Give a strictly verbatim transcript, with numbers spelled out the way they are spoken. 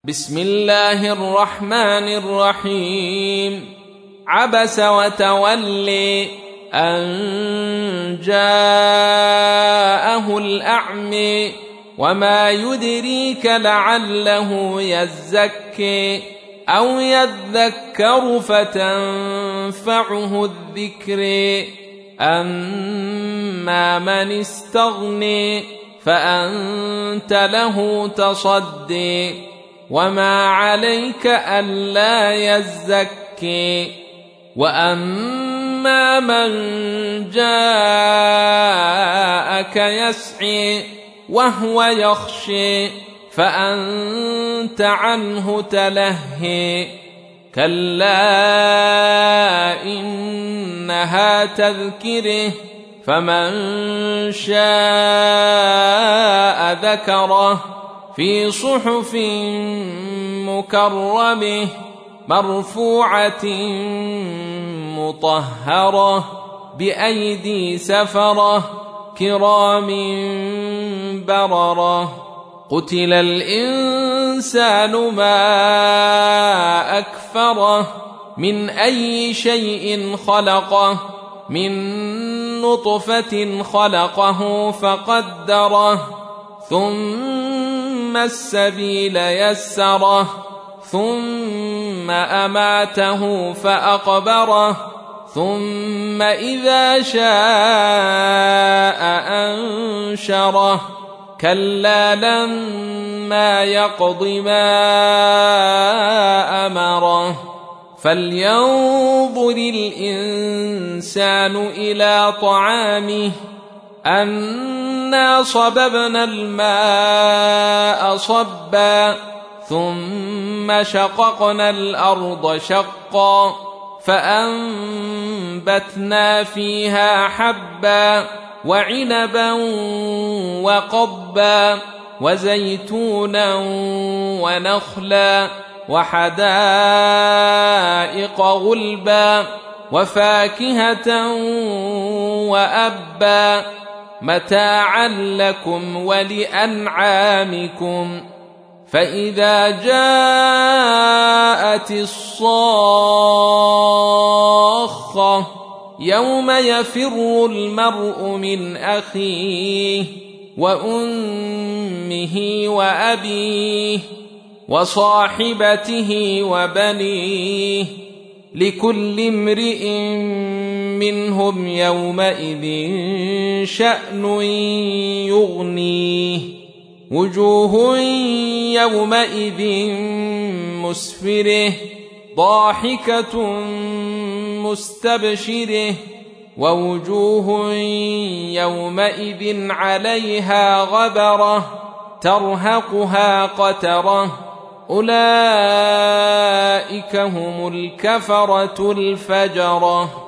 بسم الله الرحمن الرحيم. عبس وتولي أن جاءه الأعمى وما يدريك لعله يزكي أو يذكر فتنفعه الذكر. أما من استغني فأنت له تصدي وما عليك ألا يزكي. وأما من جاءك يسعي وهو يخشي فأنت عنه تلهي. كلا إنها تذكره فمن شاء ذكره في صحف مكرمة مرفوعة مطهرة بأيدي سفرة كرام بررة. قتل الإنسان ما أكفره من أي شيء خلقه من نطفة خلقه فقدره ثم السبيل يسره ثم أماته فأقبره ثم إذا شاء أنشره. كلا لما يقض ما أمره. فلينظر الإنسان إلى طعامه أنا صببنا الماء صبا ثم شققنا الأرض شقا فأنبتنا فيها حبا وعنبا وقبا وزيتونا ونخلا وحدائق غلبا وفاكهة وأبا متاعا لكم ولأنعامكم. فإذا جاءت الصاخة يوم يفر المرء من أخيه وأمه وأبيه وصاحبته وبنيه لكل امرئ منهم يومئذ شأن يغنيه. وجوه يومئذ مسفرة ضاحكة مستبشرة ووجوه يومئذ عليها غبرة ترهقها قترة. أولئك هم الكفرة الفجرة.